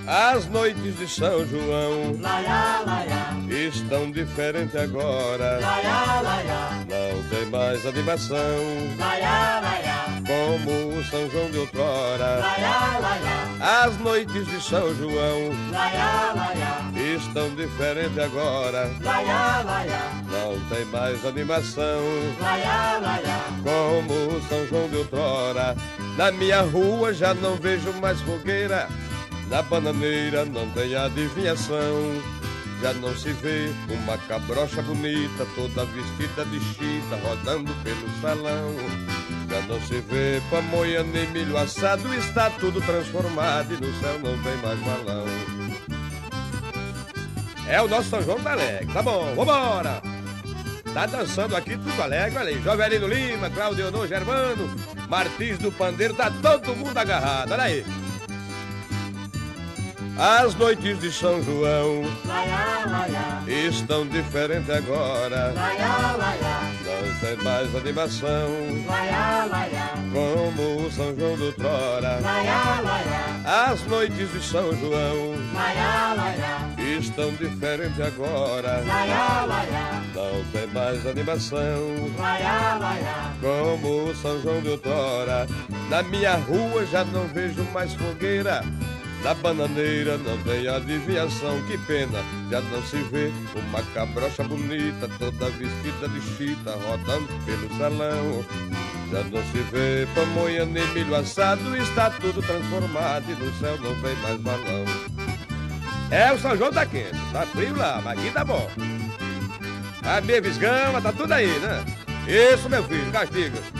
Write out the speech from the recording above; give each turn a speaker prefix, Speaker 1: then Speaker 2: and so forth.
Speaker 1: As noites de São João
Speaker 2: Laiá, laiá,
Speaker 1: estão diferentes agora.
Speaker 2: laiá, laiá,
Speaker 1: Não tem mais animação
Speaker 2: laiá, laiá,
Speaker 1: como o São João de outrora.
Speaker 2: laiá, laiá,
Speaker 1: As noites de São João
Speaker 2: laiá, laiá,
Speaker 1: estão diferentes agora.
Speaker 2: laiá, laiá,
Speaker 1: Não tem mais animação
Speaker 2: laiá, laiá,
Speaker 1: como o São João de outrora. Na minha rua já não vejo mais fogueira, na bananeira não tem adivinhação. Já não se vê uma cabrocha bonita, toda vestida de chita, rodando pelo salão. Já não se vê pamonha nem milho assado, está tudo transformado e no céu não tem mais balão. É o nosso São João tá alegre, tá bom, vambora! Tá dançando aqui tudo alegre, olha aí, Jovelino Lima, Claudio Honor, Germano, Martins do Pandeiro, tá todo mundo agarrado, olha aí. As noites de São João
Speaker 2: laiá, laiá,
Speaker 1: estão diferentes agora.
Speaker 2: laiá, laiá,
Speaker 1: Não tem mais animação
Speaker 2: laiá, laiá,
Speaker 1: como o São João do outrora.
Speaker 2: laiá, laiá,
Speaker 1: As noites de São João
Speaker 2: laiá, laiá,
Speaker 1: estão diferentes agora.
Speaker 2: laiá, laiá,
Speaker 1: Não tem mais animação
Speaker 2: laiá, laiá,
Speaker 1: como o São João de outrora. Na minha rua já não vejo mais fogueira, na bananeira não tem adivinhação. Que pena, já não se vê uma cabrocha bonita, toda vestida de chita, rodando pelo salão. Já não se vê pamonha nem milho assado, está tudo transformado e no céu não vem mais balão. É, o São João tá quente, tá frio lá, mas aqui tá bom. A minha visgama, tá tudo aí, né? Isso, meu filho, castiga.